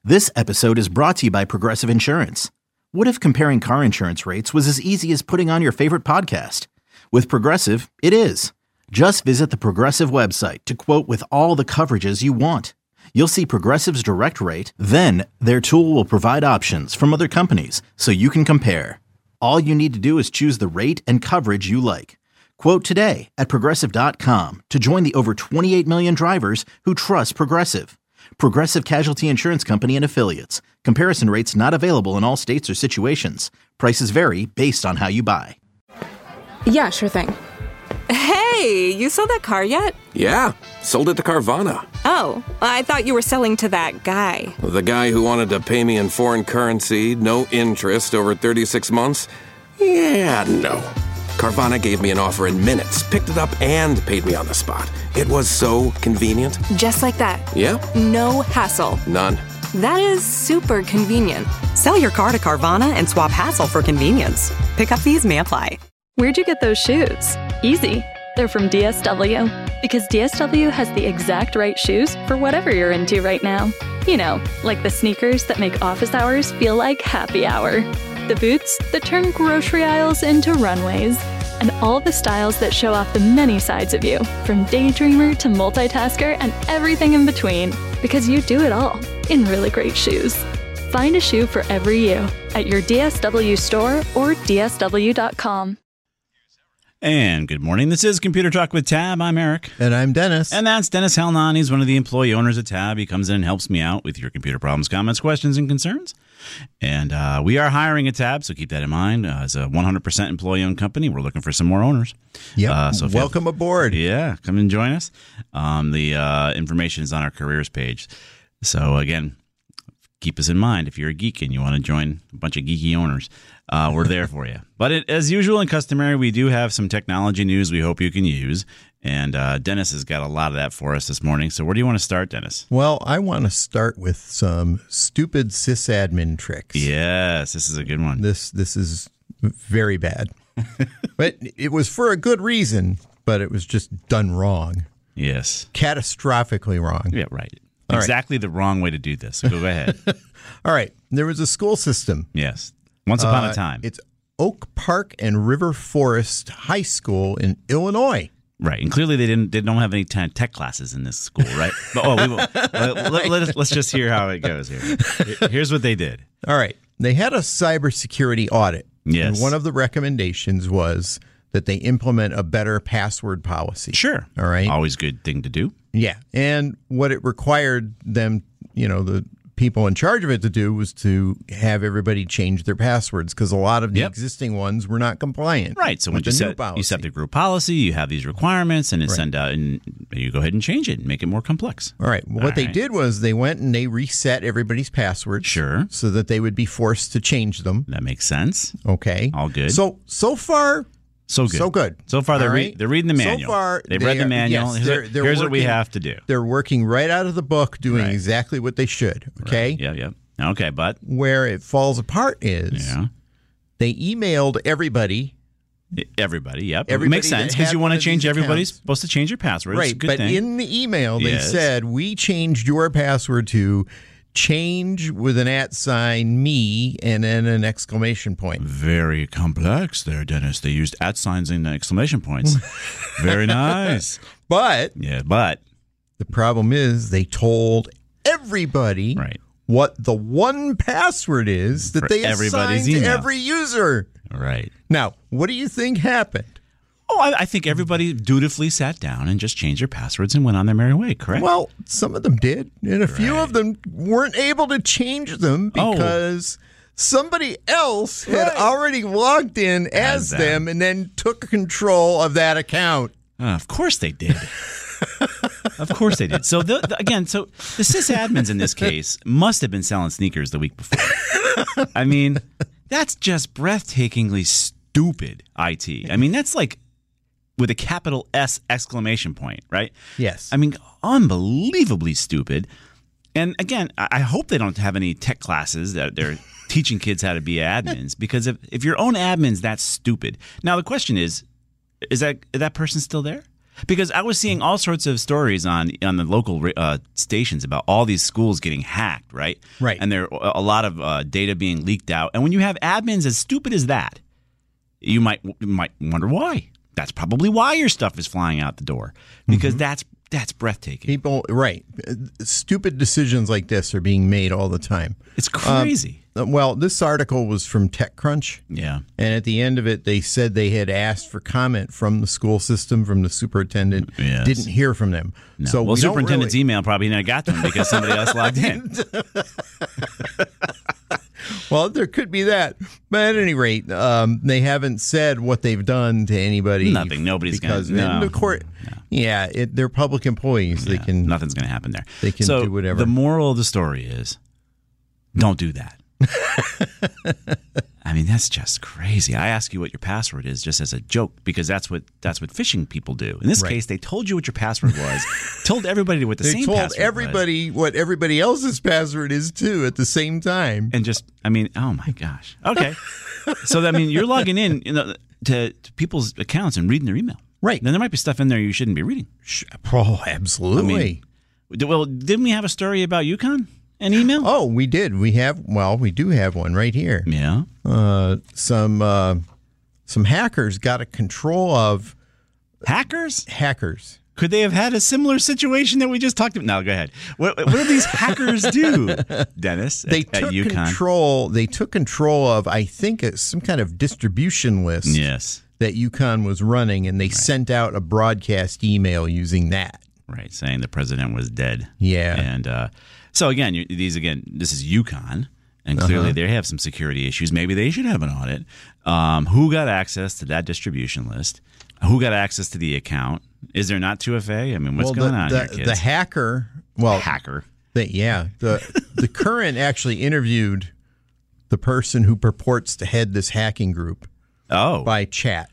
This episode is brought to you by Progressive Insurance. What if comparing car insurance rates was as easy as putting on your favorite podcast? With Progressive, it is. Just visit the Progressive website to quote with all the coverages you want. You'll see Progressive's direct rate, then their tool will provide options from other companies so you can compare. All you need to do is choose the rate and coverage you like. Quote today at Progressive.com to join the over 28 million drivers who trust Progressive. Progressive Casualty Insurance Company and Affiliates. Comparison rates not available in all states or situations. Prices vary based on how you buy. Yeah, sure thing. Hey, you sold that car yet? Yeah, sold it to Carvana. Oh, I thought you were selling to that guy. The guy who wanted to pay me in foreign currency, no interest, over 36 months? Yeah, no. Carvana gave me an offer in minutes, picked it up, and paid me on the spot. It was so convenient. Just like that. Yeah? No hassle. None. That is super convenient. Sell your car to Carvana and swap hassle for convenience. Pickup fees may apply. Where'd you get those shoes? Easy. They're from DSW. Because DSW has the exact right shoes for whatever you're into right now. You know, like the sneakers that make office hours feel like happy hour. The boots that turn grocery aisles into runways. And all the styles that show off the many sides of you, from daydreamer to multitasker and everything in between. Because you do it all in really great shoes. Find a shoe for every you at your DSW store or DSW.com. And good morning. This is Computer Talk with Tab. I'm Eric. And I'm Dennis. And that's Dennis Halnan. He's one of the employee owners at Tab. He comes in and helps me out with your computer problems, comments, questions, and concerns. And we are hiring at Tab, so keep that in mind. It's a 100% employee-owned company. We're looking for some more owners. Yep. So welcome aboard. Yeah, come and join us. The information is on our careers page. So, again, keep us in mind if you're a geek and you want to join a bunch of geeky owners. We're there for you. But as usual and customary, we do have some technology news we hope you can use. And Dennis has got a lot of that for us this morning. So where do you want to start, Dennis? Well, I want to start with some stupid sysadmin tricks. Yes, this is a good one. This is very bad. But it was for a good reason, but it was just done wrong. Yes. Catastrophically wrong. Yeah, right. All exactly the wrong way to do this. So go ahead. All right. There was a school system. Yes. Once upon a time. It's Oak Park and River Forest High School in Illinois. Right, and clearly they don't have any tech classes in this school, right? But, let's just hear how it goes here. Here's what they did. All right, they had a cybersecurity audit. Yes, and one of the recommendations was that they implement a better password policy. Sure. All right, always good thing to do. Yeah, and what it required them, the people in charge of it to do was to have everybody change their passwords because a lot of the existing ones were not compliant. Right. So when you set the group policy, you have these requirements, and send out, and you go ahead and change it and make it more complex. All right. Well, what they did was they went and they reset everybody's passwords. Sure. So that they would be forced to change them. That makes sense. Okay. All good. So far. So good. So good. So far, they're reading the manual. So far, they've read the manual. Yes, here's what we have to do. They're working right out of the book, doing exactly what they should. Okay. Right. Yeah. Okay, but where it falls apart is they emailed everybody. Everybody, yep. It makes sense because you want to change everybody's supposed to change your password. Right, but in the email they said, we changed your password to change with an @ me and then an exclamation point. Very complex there, Dennis. They used @ signs and exclamation points. Very nice. But the problem is they told everybody what the one password is that they assigned to every user. Right. Now, what do you think happened? Oh, I think everybody dutifully sat down and just changed their passwords and went on their merry way, correct? Well, some of them did, and a few of them weren't able to change them because somebody else had already logged in as them and then took control of that account. Of course they did. Of course they did. So, the sysadmins in this case must have been selling sneakers the week before. I mean, that's just breathtakingly stupid IT. I mean, that's like with a capital S exclamation point, right? Yes. I mean, unbelievably stupid. And again, I hope they don't have any tech classes that they're teaching kids how to be admins, because if your own admin's that stupid. Now, the question is that person still there? Because I was seeing all sorts of stories on the local stations about all these schools getting hacked, right? Right. And there are a lot of data being leaked out. And when you have admins as stupid as that, you might wonder why. That's probably why your stuff is flying out the door, because that's breathtaking. People, right? Stupid decisions like this are being made all the time. It's crazy. Well, this article was from TechCrunch. Yeah. And at the end of it, they said they had asked for comment from the school system, from the superintendent. Yes. Didn't hear from them. No. So well, superintendent's email probably never got to them because somebody else logged in. Well, there could be that. But at any rate, they haven't said what they've done to anybody. Nothing. Nobody's going to. No. The court, yeah, they're public employees. Yeah, they can. Nothing's going to happen there. They can do whatever. The moral of the story is, don't do that. I mean, that's just crazy. I ask you what your password is just as a joke because that's what phishing people do. In this case, they told you what your password was, told everybody what the same password was. They told everybody what everybody else's password is too at the same time. And just, I mean, oh my gosh. Okay. So, I mean, you're logging in to people's accounts and reading their email. Right. Then there might be stuff in there you shouldn't be reading. Oh, absolutely. I mean, well, didn't we have a story about UConn? An email? Oh, we did. We do have one right here. Yeah. Some hackers got a control of hackers. Could they have had a similar situation that we just talked about? No, go ahead. What do these hackers do, Dennis? They took control. They took control of, I think, some kind of distribution list. Yes. That UConn was running, and they sent out a broadcast email using that. Right, saying the president was dead. Yeah. And so again, this is UConn, and clearly they have some security issues. Maybe they should have an audit. Who got access to that distribution list? Who got access to the account? Is there not 2FA? I mean, what's going on here, kids? The hacker. The Current actually interviewed the person who purports to head this hacking group. Oh, by chat.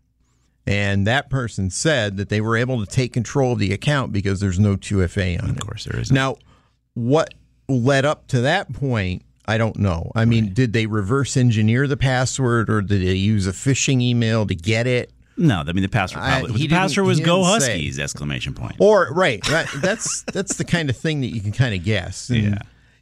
And that person said that they were able to take control of the account because there's no 2FA on it. Of course there isn't. Now, what led up to that point, I don't know. I mean, did they reverse engineer the password or did they use a phishing email to get it? No, I mean the password was "Go Huskies!" exclamation point. Or that's the kind of thing that you can kind of guess. And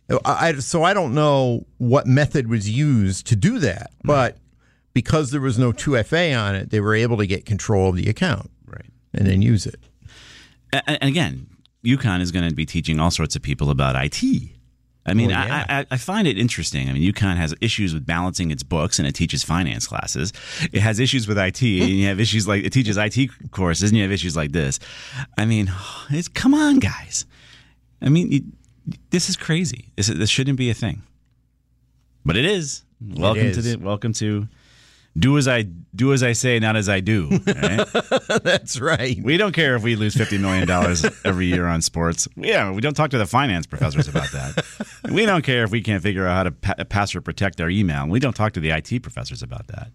so I don't know what method was used to do that, but because there was no 2FA on it, they were able to get control of the account, and then use it. And again, UConn is going to be teaching all sorts of people about IT. I mean, I find it interesting. I mean, UConn has issues with balancing its books, and it teaches finance classes. It has issues with IT, and you have issues like it teaches IT courses, and you have issues like this. I mean, come on, guys. I mean, this is crazy. This shouldn't be a thing, but it is. Welcome to. Do as I say, not as I do. Right? That's right. We don't care if we lose $50 million every year on sports. Yeah, we don't talk to the finance professors about that. We don't care if we can't figure out how to password protect our email. We don't talk to the IT professors about that.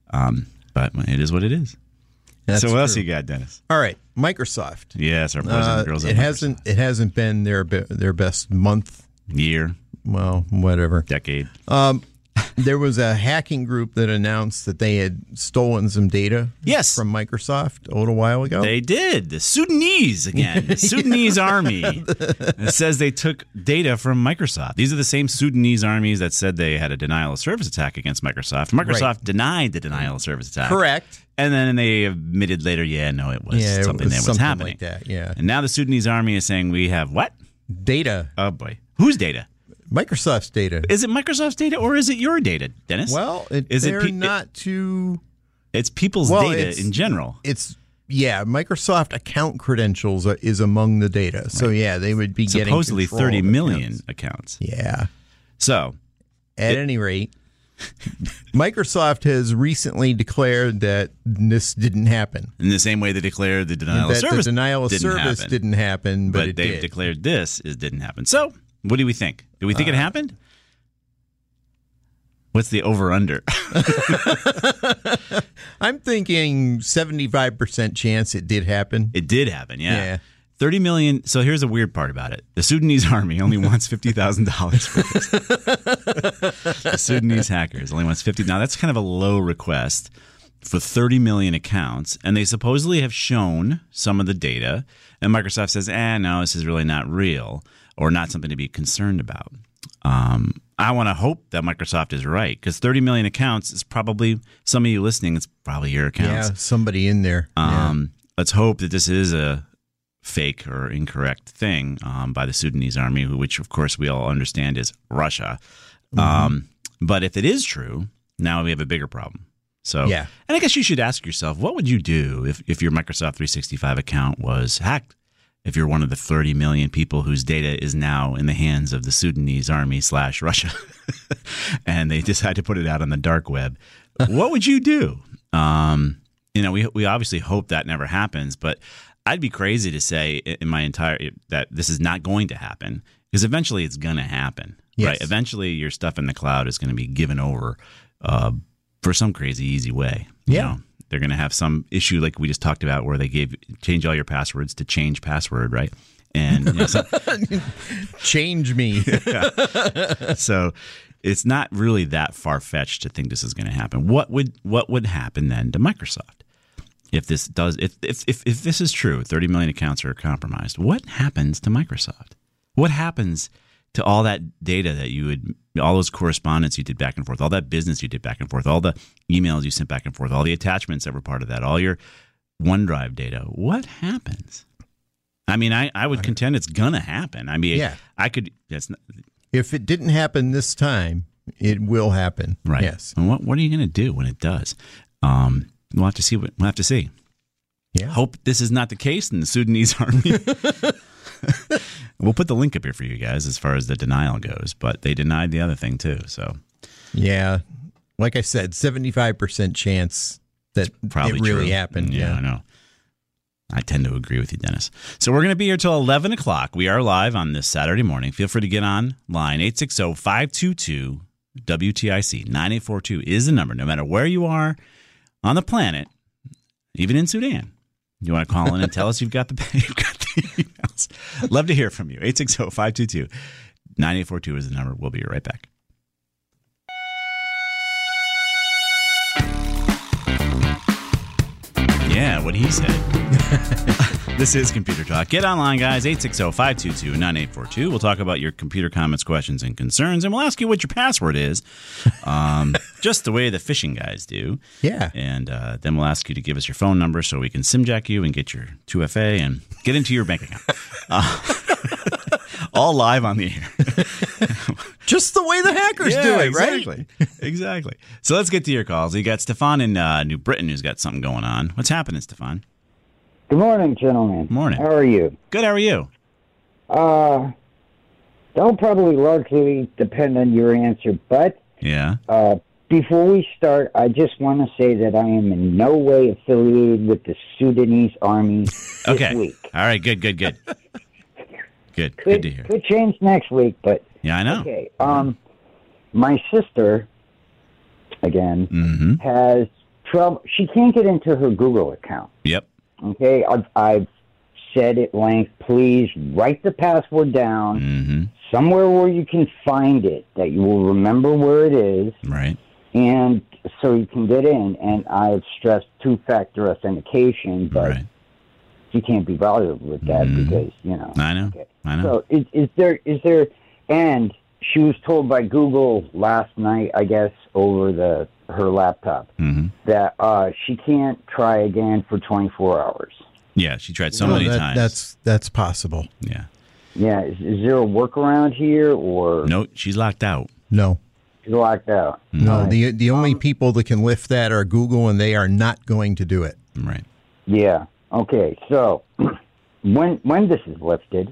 But it is what it is. That's so what true. else you got, Dennis? All right, Microsoft. Yes, our boys and girls. It hasn't been their best month, year. Well, whatever, decade. There was a hacking group that announced that they had stolen some data from Microsoft a little while ago. They did. The Sudanese, again. The Sudanese army. It says they took data from Microsoft. These are the same Sudanese armies that said they had a denial of service attack against Microsoft. Microsoft denied the denial of service attack. Correct. And then they admitted later, it was something that was happening. Like that, And now the Sudanese army is saying we have what? Data. Oh, boy. Whose data? Microsoft's data. Is it Microsoft's data or is it your data, Dennis? Well, it's people's data in general. Microsoft account credentials is among the data. Right. So, they would be getting supposedly 30 million accounts. Yeah. So, at any rate, Microsoft has recently declared that this didn't happen. In the same way they declared the denial of service didn't happen, but they've declared this didn't happen. So, what do we think? Do we think it happened? What's the over-under? I'm thinking 75% chance it did happen. It did happen, yeah. 30 million. So here's the weird part about it. The Sudanese army only wants $50,000 for this. The Sudanese hackers only wants $50,000. Now, that's kind of a low request. for 30 million accounts, and they supposedly have shown some of the data, and Microsoft says, no, this is really not real or not something to be concerned about. I want to hope that Microsoft is right, because 30 million accounts is probably, some of you listening, it's probably your accounts. Yeah, somebody in there. Let's hope that this is a fake or incorrect thing by the Sudanese army, which, of course, we all understand is Russia. But if it is true, now we have a bigger problem. So, and I guess you should ask yourself, what would you do if your Microsoft 365 account was hacked? If you're one of the 30 million people whose data is now in the hands of the Sudanese army / Russia, and they decide to put it out on the dark web, what would you do? We obviously hope that never happens, but I'd be crazy to say that this is not going to happen, because eventually it's going to happen. Yes. Right? Eventually your stuff in the cloud is going to be given over for some crazy easy way. You know? They're going to have some issue like we just talked about where they change all your passwords to change password, right? And change me. So it's not really that far-fetched to think this is going to happen. What would happen then to Microsoft if this does? If this is true, 30 million accounts are compromised. What happens to Microsoft? What happens to all that data that all those correspondence you did back and forth, all that business you did back and forth, all the emails you sent back and forth, all the attachments that were part of that, all your OneDrive data? What happens? I mean, I would contend it's gonna happen. I mean, I could. If it didn't happen this time, it will happen. Right. Yes. And what are you gonna do when it does? We'll have to see. We'll have to see. Yeah. Hope this is not the case in the Sudanese army. We'll put the link up here for you guys as far as the denial goes, but they denied the other thing too. So, yeah, like I said, 75% chance that probably it really true. happened. Yeah, I know. I tend to agree with you, Dennis. So we're going to be here till 11 o'clock. We are live on this Saturday morning. Feel free to get on line. 860-522-WTIC. 9842 is the number. No matter where you are on the planet, even in Sudan, you want to call in and tell us you've got the emails. Love to hear from you. 860-522-9842 is the number. We'll be right back. Yeah, what he said. This is Computer Talk. Get online, guys. 860-522-9842. We'll talk about your computer comments, questions, and concerns, and we'll ask you what your password is, just the way the phishing guys do. Yeah. And then we'll ask you to give us your phone number so we can SIM-jack you and get your 2FA and get into your bank account. All live on the air. Just the way the hackers do it, exactly. right? Exactly. So let's get to your calls. You got Stefan in New Britain who's got something going on. What's happening, Stefan? Good morning, gentlemen. Morning. How are you? Good. How are you? That'll probably largely depend on your answer, but before we start, I just want to say that I am in no way affiliated with the Sudanese army this week. All right. Good. Good to hear. Could change next week, but yeah, I know. Okay. My sister, again, has trouble. She can't get into her Google account. Yep. Okay, I've said at length, please write the password down somewhere where you can find it, that you will remember where it is. Right. And so you can get in. And I've stressed two-factor authentication, but you can't be bothered with that because, I know. Okay. I know. So is there, and she was told by Google last night, I guess, over her laptop, that she can't try again for 24 hours. Yeah, she tried so many times. That's possible. Yeah. Yeah, is there a workaround here, or no? She's locked out. No, she's locked out. No, the only people that can lift that are Google, and they are not going to do it. Right. Yeah. Okay. So when this is lifted,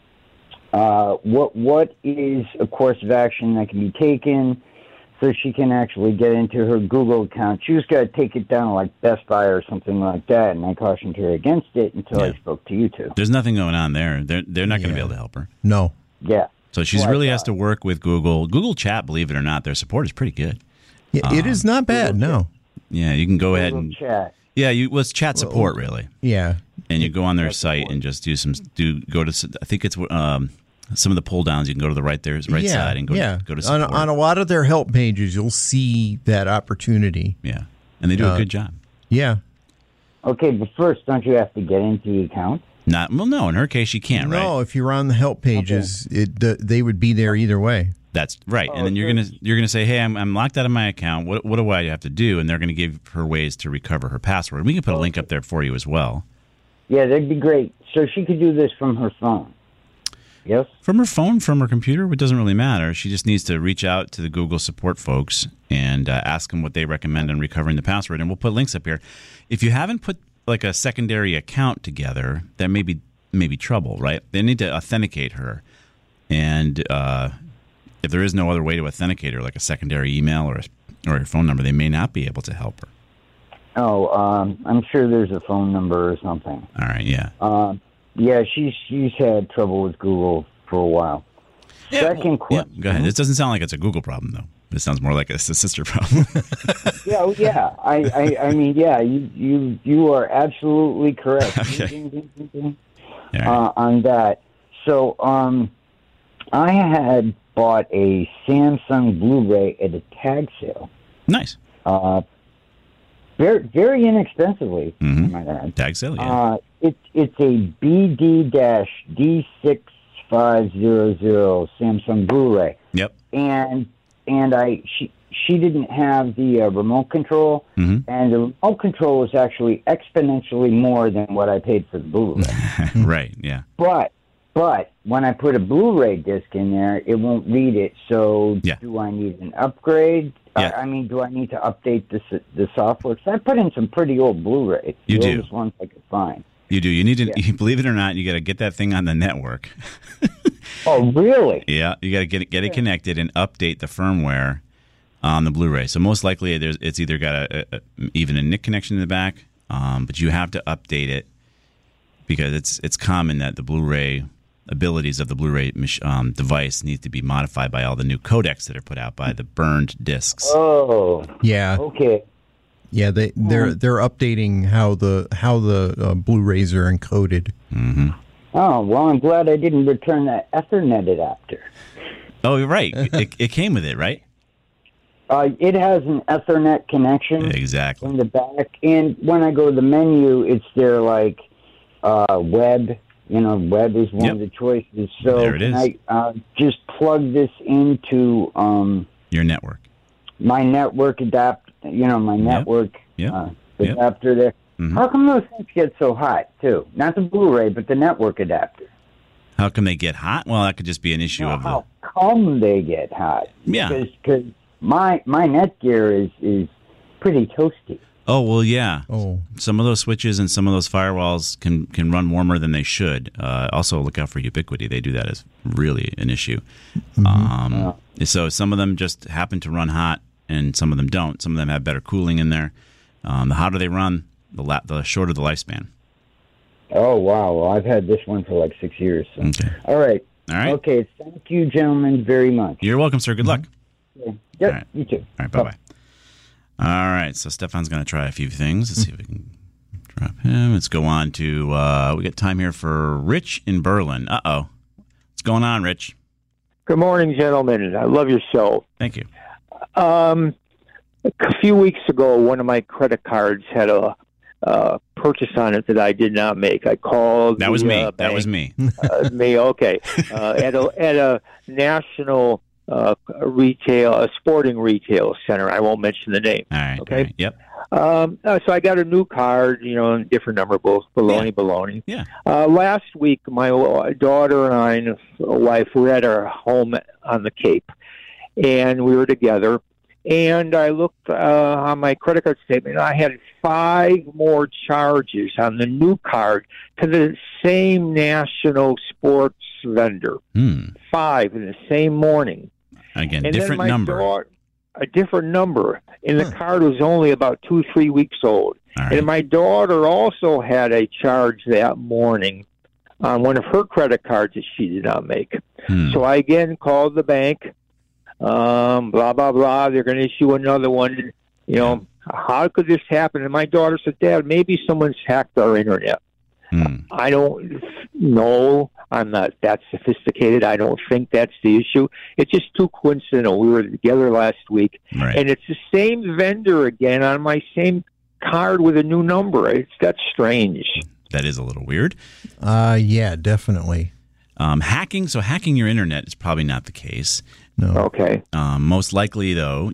what is a course of action that can be taken so she can actually get into her Google account? She was got to take it down like Best Buy or something like that, and I cautioned her against it until I spoke to you two. There's nothing going on there. They're not going to be able to help her. No. Yeah. So she really has to work with Google. Google Chat, believe it or not, their support is pretty good. Yeah, it is not bad. No. Yeah, you can go ahead Google and Chat. Yeah, it's chat support really. Yeah. And you go on their site and just go to. I think it's some of the pull downs. You can go to the right side and go to support. On a lot of their help pages, you'll see that opportunity. Yeah. And they do a good job. Yeah. Okay, but first, don't you have to get into the account? No. In her case, she can't. Right? No, if you're on the help pages, they would be there either way. That's right. And then you're gonna say, "Hey, I'm locked out of my account. What do I have to do?" And they're gonna give her ways to recover her password. We can put a link up there for you as well. Yeah, that'd be great. So she could do this from her phone. Yes? From her phone, from her computer, it doesn't really matter. She just needs to reach out to the Google support folks and ask them what they recommend on recovering the password. And we'll put links up here. If you haven't put like a secondary account together, there may be trouble, right? They need to authenticate her. And if there is no other way to authenticate her, like a secondary email or her phone number, they may not be able to help her. Oh, I'm sure there's a phone number or something. All right, yeah. Yeah, she's had trouble with Google for a while. Yeah, Second question. Yeah, go ahead. This doesn't sound like it's a Google problem, though. This sounds more like it's a sister problem. Yeah. I mean, yeah. You are absolutely correct. Okay. On that. So, I had bought a Samsung Blu-ray at a tag sale. Nice. Very, very inexpensively. Mm-hmm. Tag sale, yeah. It's a BD-D6500 Samsung Blu-ray. Yep. And she didn't have the remote control, and the remote control was actually exponentially more than what I paid for the Blu-ray. Right. Yeah. But when I put a Blu-ray disc in there, it won't read it. So do I need an upgrade? Yeah. I mean, do I need to update the software? Because I put in some pretty old Blu-rays. You do. Oldest ones I could find. You do. You need to, believe it or not, you got to get that thing on the network. Oh, really? Yeah. You got to get it connected and update the firmware on the Blu-ray. So most likely it's either got even a NIC connection in the back, but you have to update it because it's common that the Blu-ray abilities of the Blu-ray device need to be modified by all the new codecs that are put out by the burned discs. Oh, yeah. Okay. Yeah, they're updating how the Blu-rays are encoded. Mm-hmm. Oh well, I'm glad I didn't return that Ethernet adapter. Oh, you're right. It came with it, right? It has an Ethernet connection. Exactly. In the back, and when I go to the menu, it's there like web. Web is one of the choices. So there it is. I just plug this into your network. My network adapter. My network adapter there. Mm-hmm. How come those things get so hot too? Not the Blu-ray, but the network adapter. How come they get hot? Well, that could just be an issue of how come they get hot? Yeah. Because my Netgear is pretty toasty. Oh, well, yeah. Oh. Some of those switches and some of those firewalls can run warmer than they should. Also, look out for Ubiquity. They do that as really an issue. Mm-hmm. So some of them just happen to run hot, and some of them don't. Some of them have better cooling in there. The hotter they run, the shorter the lifespan. Oh, wow. Well, I've had this one for like 6 years. So. Okay. All right. Okay. Thank you, gentlemen, very much. You're welcome, sir. Good luck. Yeah. Yep, right. You too. All right, bye-bye. All right, so Stefan's going to try a few things. Let's see if we can drop him. Let's go on to, we got time here for Rich in Berlin. Uh-oh. What's going on, Rich? Good morning, gentlemen. I love your show. Thank you. A few weeks ago, one of my credit cards had a purchase on it that I did not make. I called. That was me. Bank. That was me. Me, okay. At a national retail, a sporting retail center. I won't mention the name. All right. Okay. All right. Yep. So I got a new card, a different number, both baloney. Yeah. Last week, my daughter and I and wife were at our home on the Cape, and we were together. And I looked on my credit card statement, and I had 5 more charges on the new card to the same national sports vendor. 5 in the same morning. Again, and different number. A different number. And the card was only about 2-3 weeks old. Right. And my daughter also had a charge that morning on one of her credit cards that she did not make. So I again called the bank. Blah, blah, blah. They're going to issue another one. How could this happen? And my daughter said, Dad, maybe someone's hacked our internet. I don't know. I'm not that sophisticated. I don't think that's the issue. It's just too coincidental. We were together last week, and it's the same vendor again on my same card with a new number. That's strange. That is a little weird. Yeah, definitely. Hacking your internet is probably not the case. No. Okay. Most likely, though,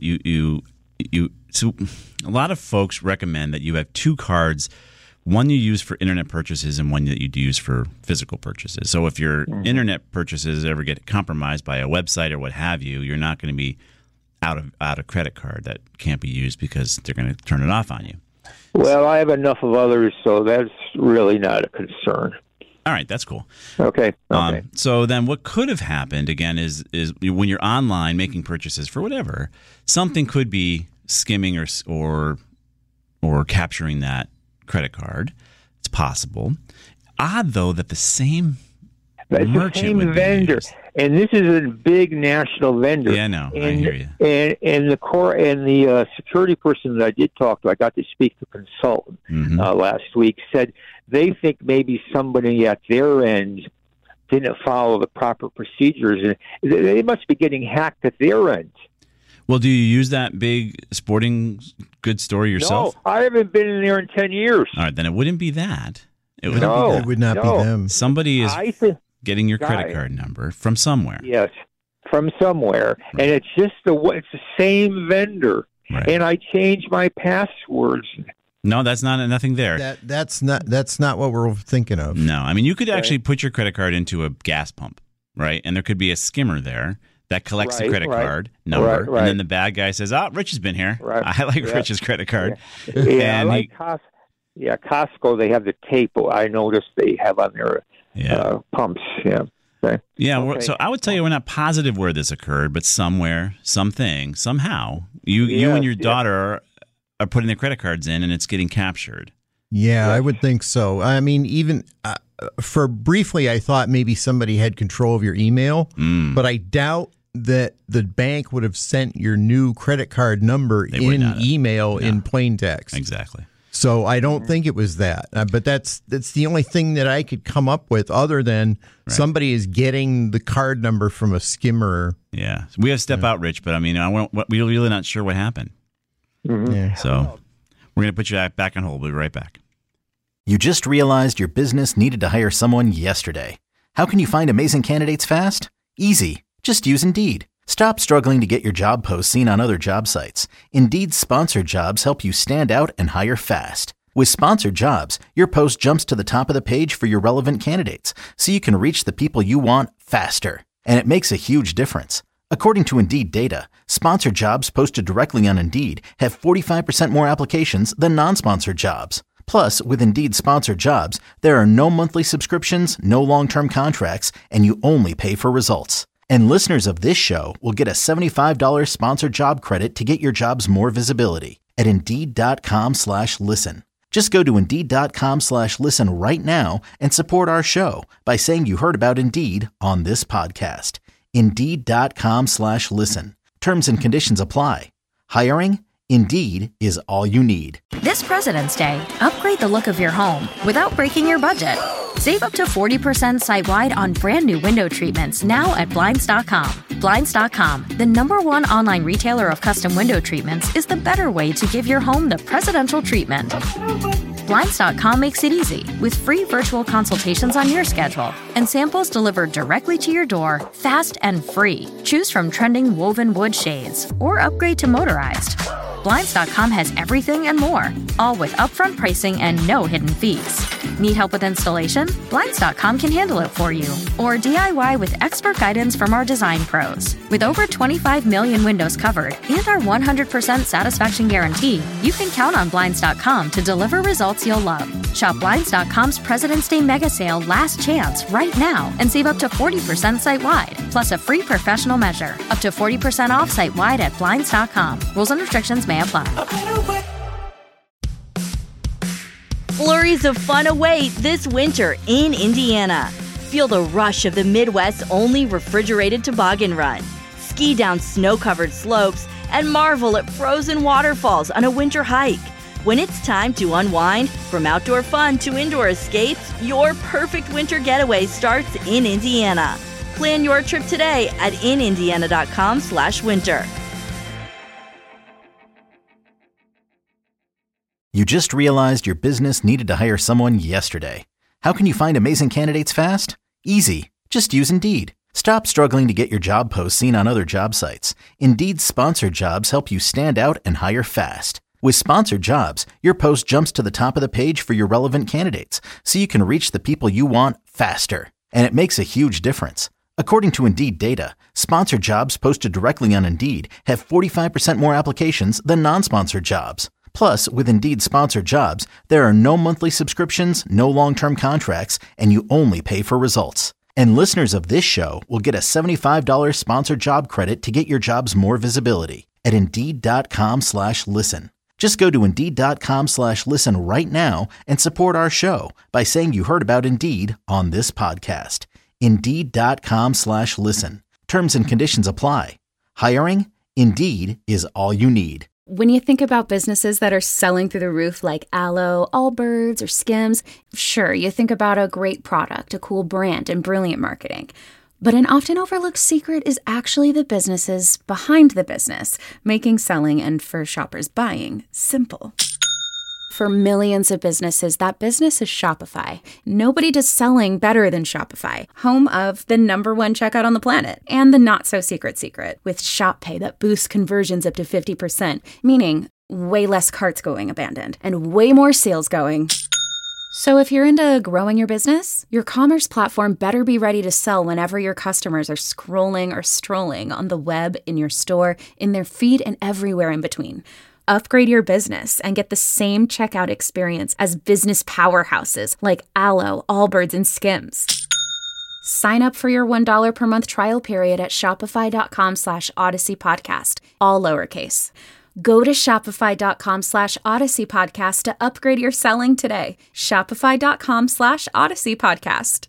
so a lot of folks recommend that you have two cards, one you use for internet purchases and one that you use for physical purchases. So if your internet purchases ever get compromised by a website or what have you, you're not going to be out a credit card that can't be used because they're going to turn it off on you. Well, I have enough of others, so that's really not a concern. All right, that's cool. Okay. So then what could have happened, again, is when you're online making purchases for whatever, something could be skimming or capturing that credit card. It's possible. Odd, though, that the same merchant would vendor. And this is a big national vendor. Yeah, no, I hear you. And the security person that I did talk to, I got to speak to a consultant last week, said they think maybe somebody at their end didn't follow the proper procedures, and they must be getting hacked at their end. Well, do you use that big sporting goods store yourself? No, I haven't been in there in 10 years. All right, then it wouldn't be that. It would not be them. Somebody is getting your credit card number from somewhere. Yes, from somewhere, and it's just it's the same vendor. Right. And I changed my passwords. No, that's nothing there. That's not what we're thinking of. No, I mean you could actually put your credit card into a gas pump, right? And there could be a skimmer there that collects the credit card number, and then the bad guy says, Rich has been here. Right. I like Rich's credit card. Yeah, and I like Costco, they have the tape I noticed they have on their pumps. Yeah. Okay. Yeah, okay. So I would tell you we're not positive where this occurred, but somewhere, somehow, you and your daughter are putting their credit cards in and it's getting captured. Yeah, I would think so. I mean, even for briefly, I thought maybe somebody had control of your email, but I doubt that the bank would have sent your new credit card number in email in plain text. Exactly. So I don't think it was that. But that's the only thing that I could come up with other than somebody is getting the card number from a skimmer. Yeah. So we have to step out, Rich, but I mean, we're really not sure what happened. Mm-hmm. Yeah. So we're going to put you back on hold. We'll be right back. You just realized your business needed to hire someone yesterday. How can you find amazing candidates fast? Easy. Just use Indeed. Stop struggling to get your job posts seen on other job sites. Indeed's sponsored jobs help you stand out and hire fast. With sponsored jobs, your post jumps to the top of the page for your relevant candidates, so you can reach the people you want faster. And it makes a huge difference. According to Indeed data, sponsored jobs posted directly on Indeed have 45% more applications than non-sponsored jobs. Plus, with Indeed sponsored jobs, there are no monthly subscriptions, no long-term contracts, and you only pay for results. And listeners of this show will get a $75 sponsored job credit to get your jobs more visibility at Indeed.com/listen. Just go to Indeed.com/listen right now and support our show by saying you heard about Indeed on this podcast. Indeed.com/listen. Terms and conditions apply. Hiring? Indeed is all you need. This President's Day, upgrade the look of your home without breaking your budget. Save up to 40% site-wide on brand new window treatments now at Blinds.com. Blinds.com, the #1 online retailer of custom window treatments, is the better way to give your home the presidential treatment. Blinds.com makes it easy with free virtual consultations on your schedule and samples delivered directly to your door, fast and free. Choose from trending woven wood shades or upgrade to motorized. Blinds.com has everything and more, all with upfront pricing and no hidden fees. Need help with installation? Blinds.com can handle it for you. Or DIY with expert guidance from our design pros. With over 25 million windows covered and our 100% satisfaction guarantee, you can count on Blinds.com to deliver results you'll love. Shop Blinds.com's President's Day Mega Sale Last Chance right now and save up to 40% site-wide, plus a free professional measure. Up to 40% off site-wide at Blinds.com. Rules and restrictions may apply. Flurries of fun await this winter in Indiana. Feel the rush of the Midwest's only refrigerated toboggan run. Ski down snow-covered slopes and marvel at frozen waterfalls on a winter hike. When it's time to unwind, from outdoor fun to indoor escapes, your perfect winter getaway starts in Indiana. Plan your trip today at inindiana.com/winter. You just realized your business needed to hire someone yesterday. How can you find amazing candidates fast? Easy. Just use Indeed. Stop struggling to get your job posts seen on other job sites. Indeed's sponsored jobs help you stand out and hire fast. With sponsored jobs, your post jumps to the top of the page for your relevant candidates, so you can reach the people you want faster. And it makes a huge difference. According to Indeed data, sponsored jobs posted directly on Indeed have 45% more applications than non-sponsored jobs. Plus, with Indeed sponsored jobs, there are no monthly subscriptions, no long-term contracts, and you only pay for results. And listeners of this show will get a $75 sponsored job credit to get your jobs more visibility at Indeed.com/listen. Just go to Indeed.com/listen right now and support our show by saying you heard about Indeed on this podcast. Indeed.com/listen. Terms and conditions apply. Hiring? Indeed is all you need. When you think about businesses that are selling through the roof like Aloe, Allbirds, or Skims, sure, you think about a great product, a cool brand, and brilliant marketing. But an often overlooked secret is actually the businesses behind the business, making selling and, for shoppers, buying simple. For millions of businesses, that business is Shopify. Nobody does selling better than Shopify, home of the #1 checkout on the planet, and the not-so-secret secret, with Shop Pay that boosts conversions up to 50%, meaning way less carts going abandoned, and way more sales going. So if you're into growing your business, your commerce platform better be ready to sell whenever your customers are scrolling or strolling on the web, in your store, in their feed, and everywhere in between. Upgrade your business and get the same checkout experience as business powerhouses like Aloe, Allbirds, and Skims. Sign up for your $1 per month trial period at shopify.com/Odyssey Podcast, all lowercase. Go to shopify.com/Odyssey Podcast to upgrade your selling today. Shopify.com/Odyssey Podcast.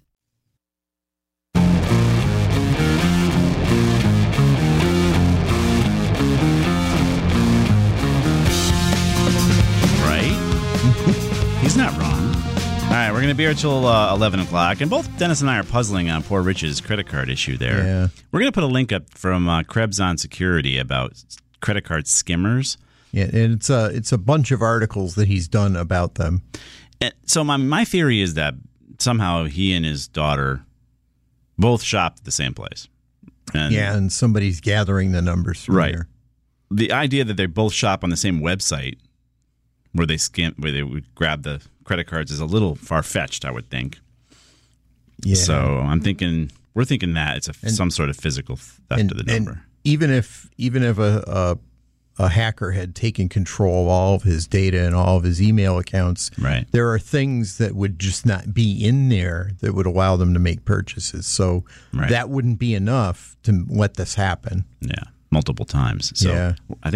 He's not wrong. All right, we're going to be here till 11 o'clock, and both Dennis and I are puzzling on poor Rich's credit card issue there. Yeah. We're going to put a link up from Krebs on Security about credit card skimmers. Yeah, and it's a bunch of articles that he's done about them. And so my theory is that somehow he and his daughter both shopped at the same place. And somebody's gathering the numbers from there. The idea that they both shop on the same website where they would grab the credit cards is a little far-fetched, I would think. Yeah. So we're thinking that it's some sort of physical theft of the number. And even if a hacker had taken control of all of his data and all of his email accounts, right, there are things that would just not be in there that would allow them to make purchases. So that wouldn't be enough to let this happen. Yeah, multiple times. So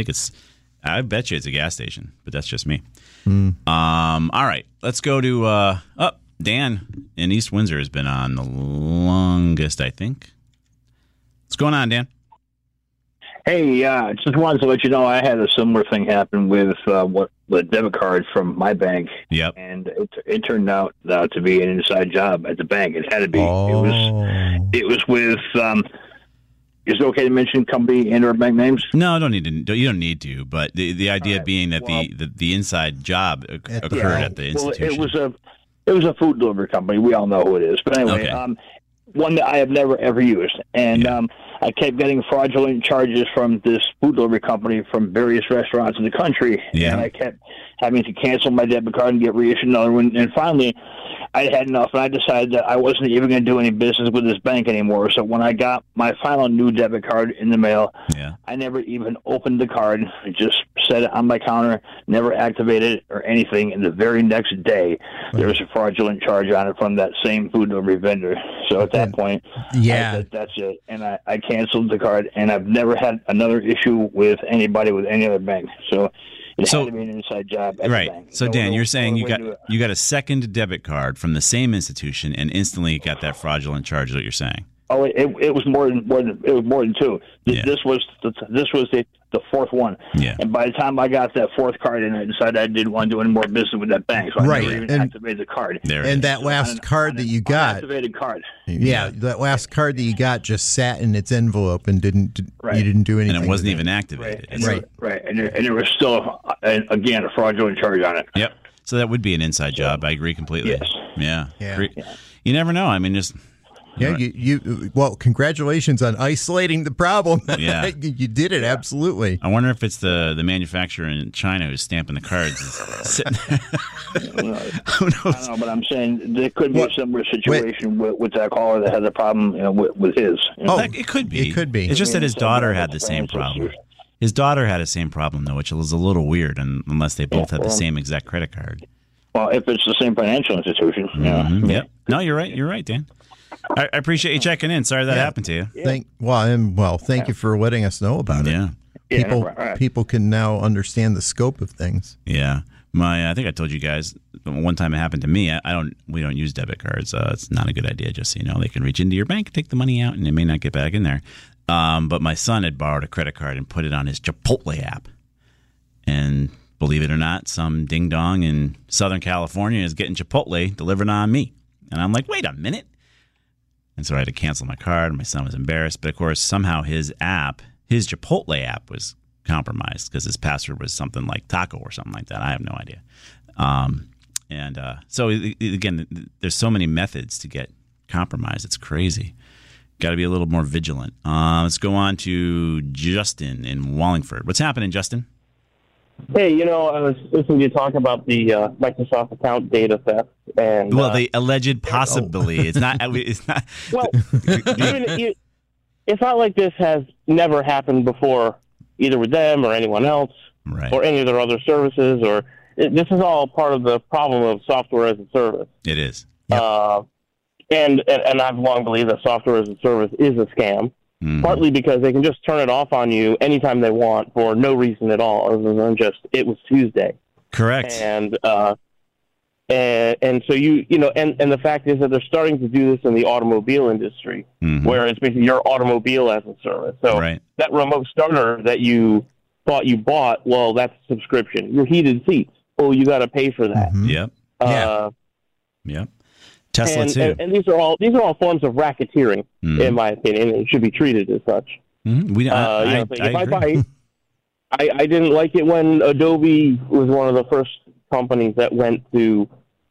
I bet you it's a gas station, but that's just me. All right, let's go to Dan in East Windsor has been on the longest, I think. What's going on, Dan? Hey, just wanted to let you know I had a similar thing happen with the debit card from my bank. Yep. And it turned out to be an inside job at the bank. It had to be. Oh. It was with. Is it okay to mention company and/or bank names? No, you don't need to. But the idea being that the inside job occurred at the institution. Well, it was a food delivery company. We all know who it is. But anyway, one that I have never ever used, and I kept getting fraudulent charges from this food delivery company from various restaurants in the country, and I kept having to cancel my debit card and get reissued another one. And finally, I had enough, and I decided that I wasn't even going to do any business with this bank anymore. So when I got my final new debit card in the mail, I never even opened the card. I just set it on my counter, never activated it or anything. And the very next day, there was a fraudulent charge on it from that same food delivery vendor. So at that point, I said, that's it. And I canceled the card, and I've never had another issue with anybody with any other bank. So it had to be an inside job at the bank. So Dan, you're saying you got a second debit card from the same institution and instantly got that fraudulent charge, is what you're saying? Oh, it was more than two. This was the fourth one. Yeah. And by the time I got that fourth card in, I decided I didn't want to do any more business with that bank. So I never even activated the card. And that last card that you got, activated card. Yeah, that last card that you got just sat in its envelope and you didn't do anything. And it wasn't even activated. Right. And there was still again a fraudulent charge on it. Yep. So that would be an inside job. I agree completely. Yes. Yeah. You never know. I mean, just. Yeah, well, congratulations on isolating the problem. Yeah. You did it, absolutely. I wonder if it's the manufacturer in China who's stamping the cards. Sitting there. Who knows? I don't know, but I'm saying there could be a similar situation with that caller that had the problem with his. It could be. It could be. It's just that his daughter had the same problem. His daughter had the same problem, though, which was a little weird, unless they both had the same exact credit card. Well, if it's the same financial institution. Yep. No, you're right. You're right, Dan. I appreciate you checking in. Sorry that happened to you. Thank you for letting us know about it. People can now understand the scope of things. Yeah. I think I told you guys one time it happened to me. We don't use debit cards. It's not a good idea, just so you know. They can reach into your bank, take the money out, and they may not get back in there. But my son had borrowed a credit card and put it on his Chipotle app. And believe it or not, some ding-dong in Southern California is getting Chipotle delivered on me. And I'm like, wait a minute. And so I had to cancel my card. My son was embarrassed. But, of course, somehow his Chipotle app was compromised because his password was something like taco or something like that. I have no idea. So, again, there's so many methods to get compromised. It's crazy. Got to be a little more vigilant. Let's go on to Justin in Wallingford. What's happening, Justin? Hey, I was listening to you talk about the Microsoft account data theft, and the alleged possibility. It's not. It's not. Well, it's not like this has never happened before, either with them or anyone else, or any of their other services. This is all part of the problem of software as a service. It is. Yep. And I've long believed that software as a service is a scam. Mm-hmm. Partly because they can just turn it off on you anytime they want for no reason at all, other than just it was Tuesday. Correct. And so and the fact is that they're starting to do this in the automobile industry, where it's basically your automobile as a service. So that remote starter that you thought you bought, well, that's a subscription. Your heated seats, you got to pay for that. Mm-hmm. Yep. Tesla too. And these are all forms of racketeering, in my opinion. It should be treated as such. Mm-hmm. I didn't like it when Adobe was one of the first companies that went to,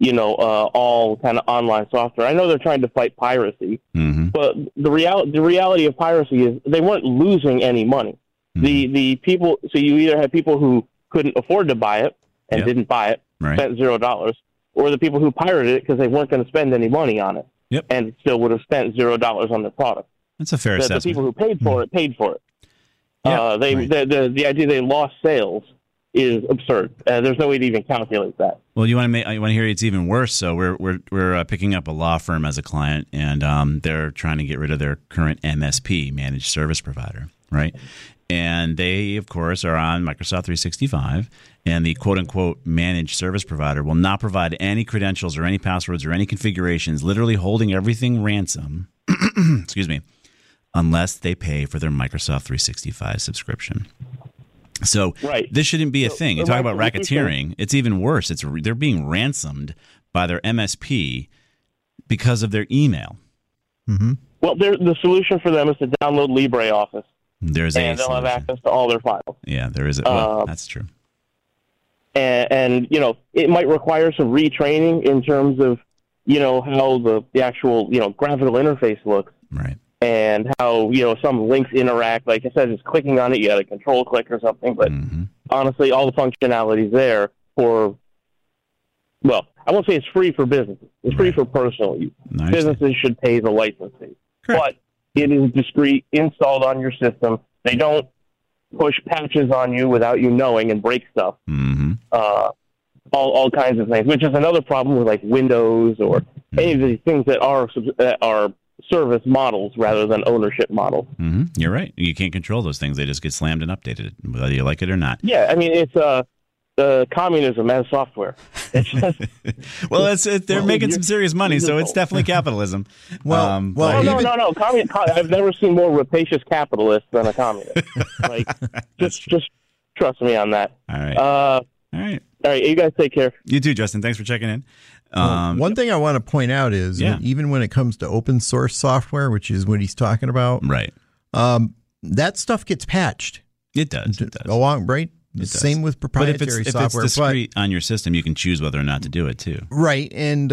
all kind of online software. I know they're trying to fight piracy, but the reality of piracy is they weren't losing any money. Mm-hmm. The people, so you either had people who couldn't afford to buy it and didn't buy it, spent $0, or the people who pirated it because they weren't going to spend any money on it, and still would have spent $0 on the product. That's a fair assessment. The people who paid for it paid for it. The idea they lost sales is absurd. There's no way to even calculate that. Well, I want to hear it's even worse. So we're picking up a law firm as a client, and they're trying to get rid of their current MSP, managed service provider, right? And they, of course, are on Microsoft 365, and the quote-unquote managed service provider will not provide any credentials or any passwords or any configurations, literally holding everything ransom, excuse me, unless they pay for their Microsoft 365 subscription. So this shouldn't be a thing. You talk about racketeering. It's even worse. They're being ransomed by their MSP because of their email. Mm-hmm. Well, the solution for them is to download LibreOffice. And they'll have access to all their files. Yeah, there is. That's true. And it might require some retraining in terms of, how the actual, graphical interface looks. Right. And how, some links interact. Like I said, just clicking on it, you got a control click or something. But honestly, all the functionality's there for, well, I won't say it's free for businesses. It's free for personal use. Nice. Businesses should pay the license fee. But it is discreet, installed on your system. They don't push patches on you without you knowing and break stuff. Mm-hmm. All kinds of things, which is another problem with like Windows or any of these things that are service models rather than ownership models. Mm-hmm. You're right. You can't control those things. They just get slammed and updated, whether you like it or not. Yeah, I mean, it's communism as software. It's just, well, they're making some serious money, so it's definitely capitalism. No. I've never seen more rapacious capitalists than a communist. Like, just trust me on that. All right. All right. You guys take care. You too, Justin. Thanks for checking in. One thing I want to point out is even when it comes to open source software, which is what he's talking about, right? That stuff gets patched. It does. Right? Same with proprietary software. If it's discrete on your system, you can choose whether or not to do it too. Right, and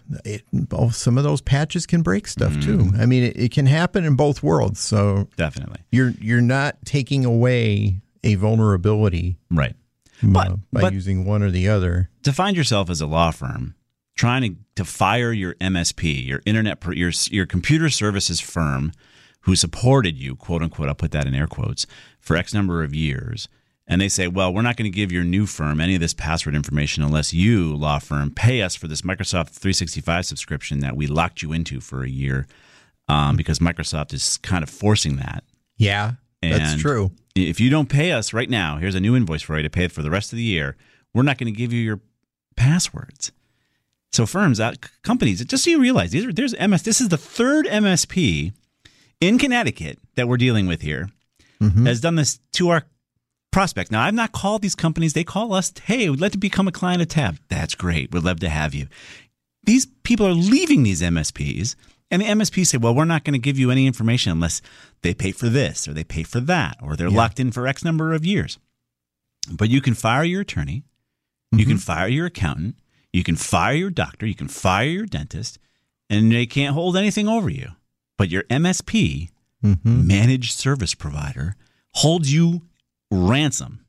some of those patches can break stuff too. I mean, it can happen in both worlds. So definitely, you're not taking away a vulnerability, right? By using one or the other. To find yourself as a law firm trying to fire your MSP, your your computer services firm, who supported you, quote unquote, I'll put that in air quotes, for X number of years. And they say, well, we're not going to give your new firm any of this password information unless you, law firm, pay us for this Microsoft 365 subscription that we locked you into for a year, because Microsoft is kind of forcing that. Yeah, that's true. If you don't pay us right now, here's a new invoice for you to pay it for the rest of the year, we're not going to give you your passwords. So firms, companies, just so you realize, this is the third MSP in Connecticut that we're dealing with here, has done this to our prospect. Now, I've not called these companies. They call us, hey, we'd like to become a client of Tab. That's great. We'd love to have you. These people are leaving these MSPs, and the MSPs say, well, we're not going to give you any information unless they pay for this or they pay for that or they're locked in for X number of years. But you can fire your attorney. You can fire your accountant. You can fire your doctor. You can fire your dentist, and they can't hold anything over you. But your MSP, managed service provider, holds you ransom.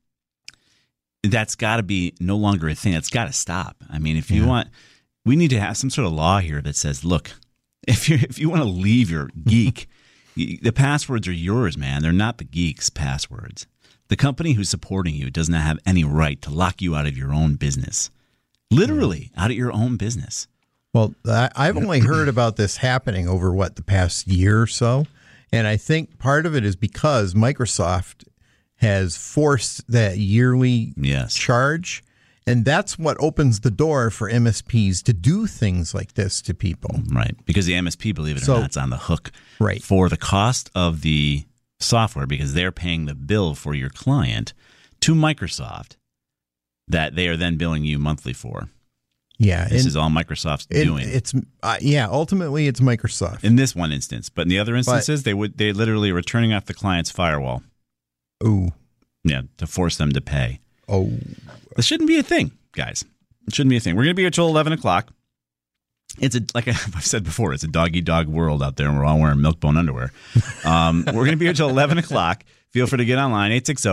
That's got to be no longer a thing. That's got to stop. I mean, if you want, we need to have some sort of law here that says, look, if you want to leave your geek, the passwords are yours, man. They're not the geek's passwords. The company who's supporting you does not have any right to lock you out of your own business. Literally out of your own business. Well, I've only heard about this happening over, the past year or so. And I think part of it is because Microsoft has forced that yearly charge. And that's what opens the door for MSPs to do things like this to people. Right. Because the MSP, believe it or not, is on the hook for the cost of the software, because they're paying the bill for your client to Microsoft that they are then billing you monthly for. Yeah. This is all Microsoft's doing. It's ultimately it's Microsoft. In this one instance. But in the other instances, they literally are turning off the client's firewall. Oh. Yeah, to force them to pay. Oh. This shouldn't be a thing, guys. It shouldn't be a thing. We're going to be here till 11 o'clock. It's like I've said before, it's a dog-eat-dog world out there, and we're all wearing milk-bone underwear. We're going to be here till 11 o'clock. Feel free to get online.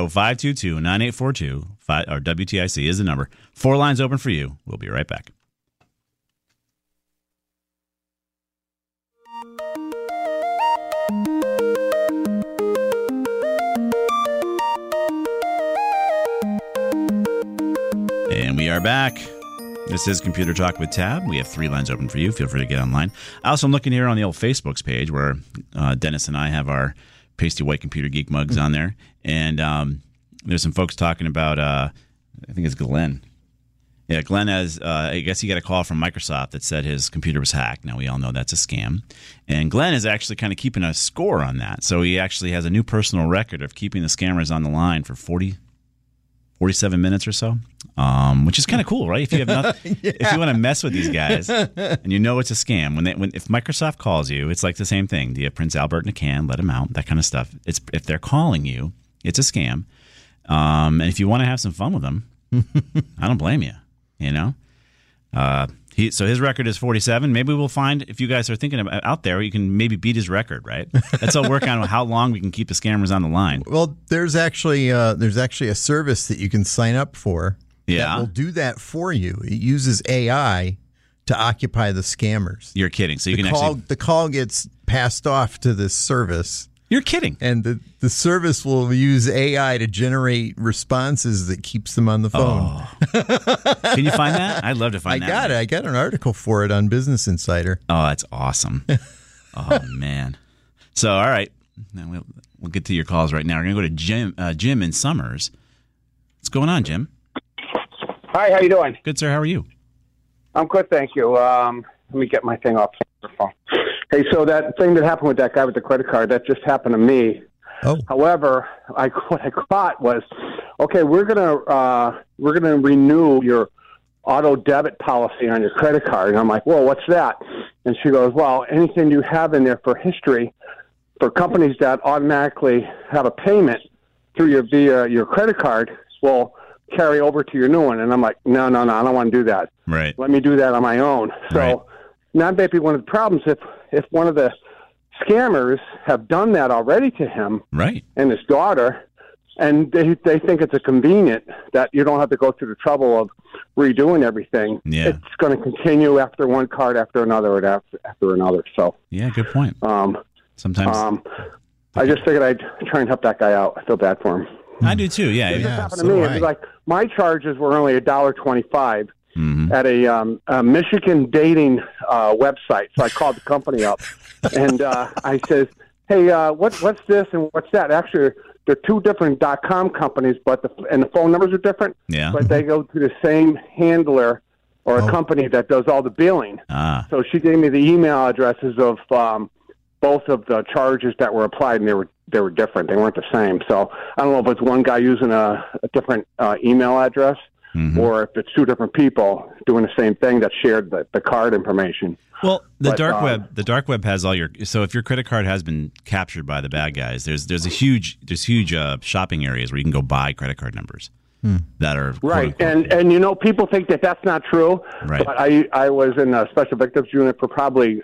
860-522-9842. Or WTIC is the number. 4 lines open for you. We'll be right back. And we are back. This is Computer Talk with Tab. We have 3 lines open for you. Feel free to get online. I also am looking here on the old Facebook's page where Dennis and I have our pasty white computer geek mugs on there. And there's some folks talking about, I think it's Glenn. Yeah, Glenn has, I guess he got a call from Microsoft that said his computer was hacked. Now, we all know that's a scam. And Glenn is actually kind of keeping a score on that. So he actually has a new personal record of keeping the scammers on the line for 47 minutes or so, which is kind of cool, right? If you have nothing, if you want to mess with these guys and you know it's a scam, if Microsoft calls you, it's like the same thing. Do you have Prince Albert in a can? Let him out. That kind of stuff. If they're calling you, it's a scam. And if you want to have some fun with them, I don't blame you. You know, so his record is 47. Maybe we'll find, if you guys are thinking about out there, you can maybe beat his record, right? Let's all work on how long we can keep the scammers on the line. Well, there's actually a service that you can sign up for. Yeah, that will do that for you. It uses AI to occupy the scammers. You're kidding. So the call gets passed off to this service. You're kidding. And the service will use AI to generate responses that keeps them on the phone. Oh. Can you find that? I'd love to find that. I got an article for it on Business Insider. Oh, that's awesome. Oh, man. So, all right. Now we'll get to your calls right now. We're going to go to Jim in Summers. What's going on, Jim? Hi, how you doing? Good, sir. How are you? I'm good, thank you. Let me get my thing off the phone. Hey, so that thing that happened with that guy with the credit card, that just happened to me. Oh. However, what I caught was, okay, we're gonna renew your auto debit policy on your credit card. And I'm like, whoa, what's that? And she goes, well, anything you have in there for history for companies that automatically have a payment through via your credit card will carry over to your new one. And I'm like, no, I don't want to do that. Right. Let me do that on my own. So now maybe one of the problems, if one of the scammers have done that already to him and his daughter, and they think it's a convenient that you don't have to go through the trouble of redoing everything. Yeah. It's going to continue after one card after another and after another. So yeah, good point. Sometimes I just figured I'd try and help that guy out. I feel bad for him. I do too. Yeah, it just happened to me. It was like my charges were only $1.25 at a Michigan dating website. So I called the company up and I says, "Hey, what's this and what's that?" Actually, they're two different .com companies, but the phone numbers are different. Yeah. But they go to the same handler or a company that does all the billing. So she gave me the email addresses of both of the charges that were applied, and they were different. They weren't the same. So I don't know if it's one guy using a different email address or if it's two different people doing the same thing that shared the card information. Well, the dark web has all your. So if your credit card has been captured by the bad guys, there's huge shopping areas where you can go buy credit card numbers that are right. And people think that that's not true. Right. But I was in a special victims unit for probably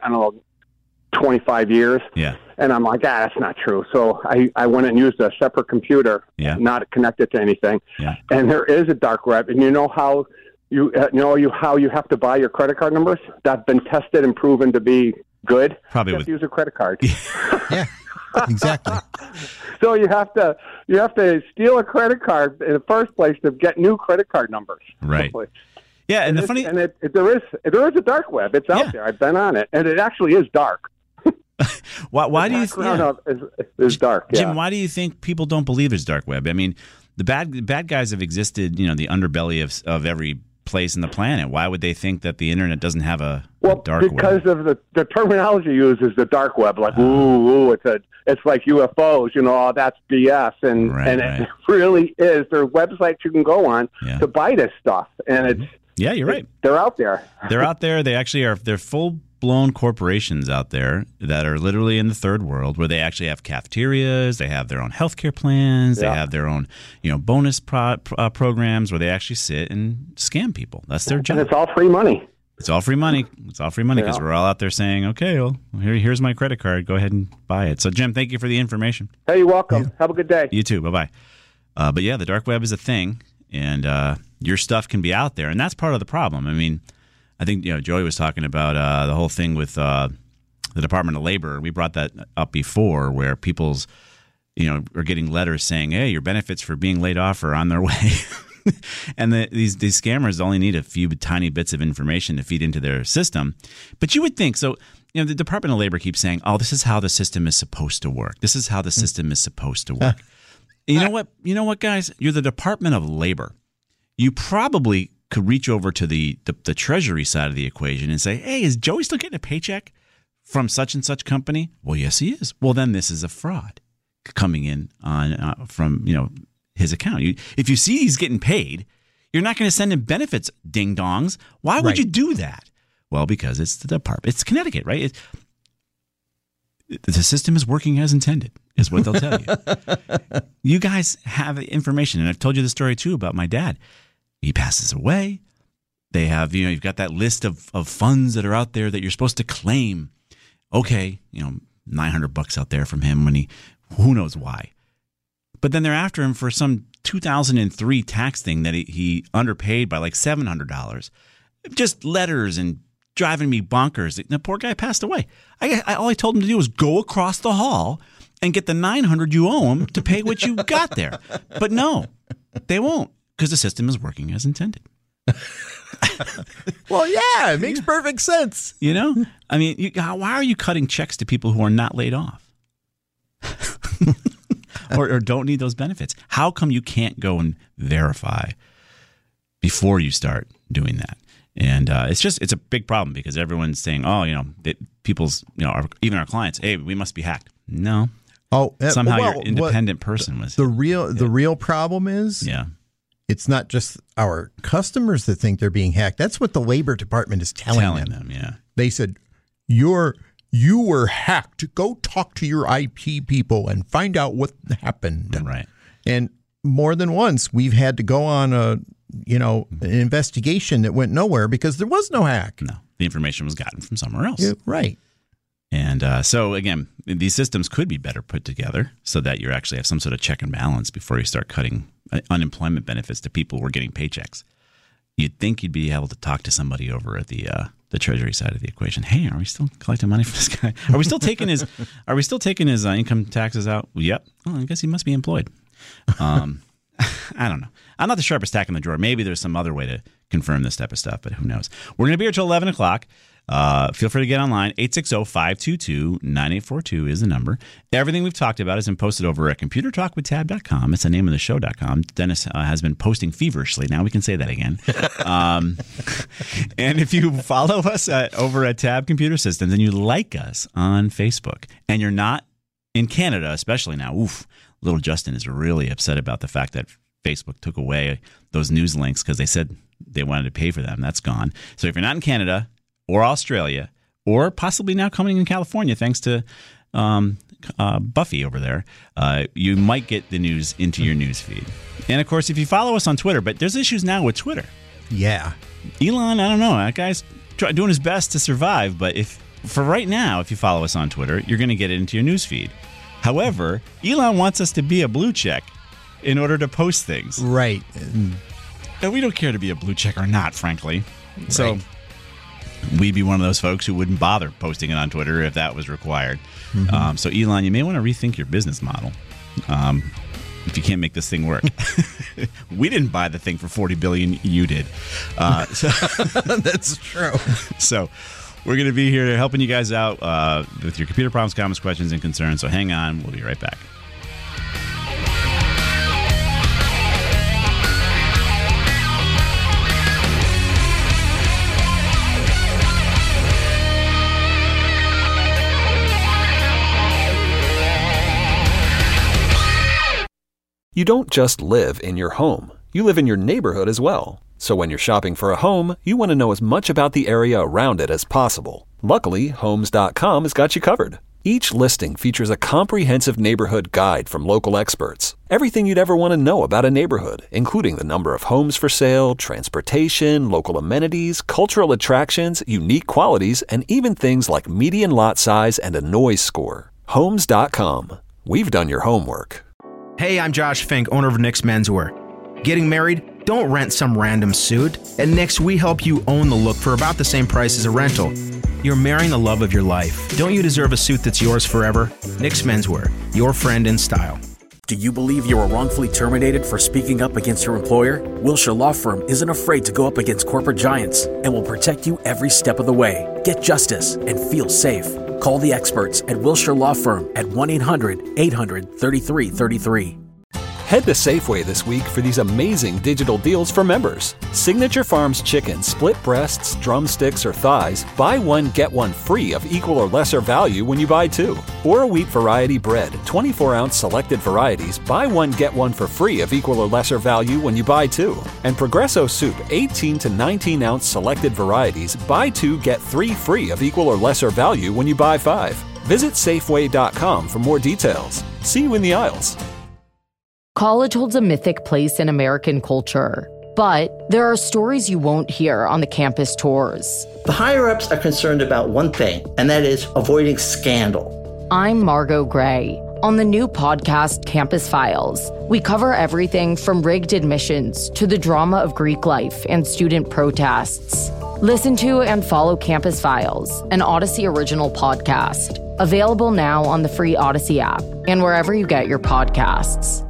25 years. Yeah. And I'm like, that's not true. So I went and used a separate computer, not connected to anything. Yeah. And there is a dark web, and you know how you have to buy your credit card numbers? That's been tested and proven to be good. Probably you have to use a credit card. Yeah, exactly. So you have to steal a credit card in the first place to get new credit card numbers. Right. Yeah, and there is a dark web. It's out there. I've been on it, and it actually is dark. Why do you think is dark? Yeah. Jim, why do you think people don't believe there's dark web? I mean, the bad guys have existed, the underbelly of every place in the planet. Why would they think that the internet doesn't have a dark web? Because of the terminology used is the dark web. Like, it's like UFOs. That's BS, and it really is. There are websites you can go on to buy this stuff, and it's. Yeah, you're right. They're out there. They're out there. They actually are. They're full-blown corporations out there that are literally in the third world, where they actually have cafeterias. They have their own healthcare plans. They have their own, bonus programs where they actually sit and scam people. That's their job. And it's all free money. It's all free money. It's all free money because we're all out there saying, okay, well, here's my credit card. Go ahead and buy it. So, Jim, thank you for the information. Hey, you're welcome. Have a good day. You too. Bye-bye. But yeah, the dark web is a thing. And your stuff can be out there, and that's part of the problem. I mean, I think Joey was talking about the whole thing with the Department of Labor. We brought that up before, where people's are getting letters saying, "Hey, your benefits for being laid off are on their way," and these scammers only need a few tiny bits of information to feed into their system. But you would think so. The Department of Labor keeps saying, "Oh, this is how the system is supposed to work. This is how the system is supposed to work." You know what, guys? You're the Department of Labor. You probably could reach over to the Treasury side of the equation and say, "Hey, is Joey still getting a paycheck from such and such company?" Well, yes, he is. Well, then this is a fraud coming in on from his account. If you see he's getting paid, you're not going to send him benefits, ding dongs. Why would you do that? Well, because it's the department. It's Connecticut, right? The system is working as intended, is what they'll tell you. You guys have information, and I've told you the story too about my dad. He passes away. They have, you've got that list of funds that are out there that you're supposed to claim. Okay, $900 out there from him when who knows why. But then they're after him for some 2003 tax thing that he underpaid by like $700. Just letters and driving me bonkers. The poor guy passed away. All I told him to do was go across the hall and get the $900 you owe him to pay what you got there. But no, they won't, because the system is working as intended. Well, yeah, it makes perfect sense. I mean, why are you cutting checks to people who are not laid off or don't need those benefits? How come you can't go and verify? before you start doing that. And it's a big problem because everyone's saying, even our clients, hey, we must be hacked. No. Somehow your independent person was. The real problem is, it's not just our customers that think they're being hacked. That's what the Labor Department is telling them. Yeah. They said, you were hacked. Go talk to your IP people and find out what happened. Right. And more than once, we've had to go on an investigation that went nowhere because there was no hack. No, the information was gotten from somewhere else. Yeah, right. And so, again, these systems could be better put together so that you actually have some sort of check and balance before you start cutting unemployment benefits to people who are getting paychecks. You'd think you'd be able to talk to somebody over at the Treasury side of the equation. Hey, are we still collecting money from this guy? Are we still taking his income taxes out? Well, yep. Well, I guess he must be employed. I don't know. I'm not the sharpest tack in the drawer. Maybe there's some other way to confirm this type of stuff, but who knows? We're going to be here till 11 o'clock. Feel free to get online. 860-522-9842 is the number. Everything we've talked about has been posted over at computertalkwithtab.com. It's the name of the show.com. Dennis has been posting feverishly. Now we can say that again. And if you follow us over at Tab Computer Systems and you like us on Facebook and you're not in Canada, especially now, little Justin is really upset about the fact that Facebook took away those news links because they said they wanted to pay for them. That's gone. So if you're not in Canada or Australia, or possibly now coming in California, thanks to Buffy over there, you might get the news into your news feed. And of course, if you follow us on Twitter, but there's issues now with Twitter. Yeah. Elon, I don't know. That guy's doing his best to survive, but for right now, if you follow us on Twitter, you're going to get it into your news feed. However, Elon wants us to be a blue check in order to post things. Right. And we don't care to be a blue check or not, frankly. Right. So we'd be one of those folks who wouldn't bother posting it on Twitter if that was required. Mm-hmm. So Elon, you may want to rethink your business model if you can't make this thing work. We didn't buy the thing for $40 billion. You did. That's true. So we're going to be here helping you guys out with your computer problems, comments, questions, and concerns. So hang on. We'll be right back. You don't just live in your home. You live in your neighborhood as well. So when you're shopping for a home, you want to know as much about the area around it as possible. Luckily, Homes.com has got you covered. Each listing features a comprehensive neighborhood guide from local experts. Everything you'd ever want to know about a neighborhood, including the number of homes for sale, transportation, local amenities, cultural attractions, unique qualities, and even things like median lot size and a noise score. Homes.com. We've done your homework. Hey, I'm Josh Fink, owner of Nick's Menswear. Getting married? Don't rent some random suit. At Nick's, we help you own the look for about the same price as a rental. You're marrying the love of your life. Don't you deserve a suit that's yours forever? Nick's Menswear, your friend in style. Do you believe you were wrongfully terminated for speaking up against your employer? Wilshire Law Firm isn't afraid to go up against corporate giants and will protect you every step of the way. Get justice and feel safe. Call the experts at Wilshire Law Firm at 1-800-800-3333. Head to Safeway this week for these amazing digital deals for members. Signature Farms chicken, split breasts, drumsticks, or thighs, buy one, get one free of equal or lesser value when you buy two. Or a wheat variety bread, 24-ounce selected varieties, buy one, get one for free of equal or lesser value when you buy two. And Progresso soup, 18 to 19-ounce selected varieties, buy two, get three free of equal or lesser value when you buy five. Visit Safeway.com for more details. See you in the aisles. College holds a mythic place in American culture, but there are stories you won't hear on the campus tours. The higher-ups are concerned about one thing, and that is avoiding scandal. I'm Margot Gray. On the new podcast, Campus Files, we cover everything from rigged admissions to the drama of Greek life and student protests. Listen to and follow Campus Files, an Odyssey original podcast. Available now on the free Odyssey app and wherever you get your podcasts.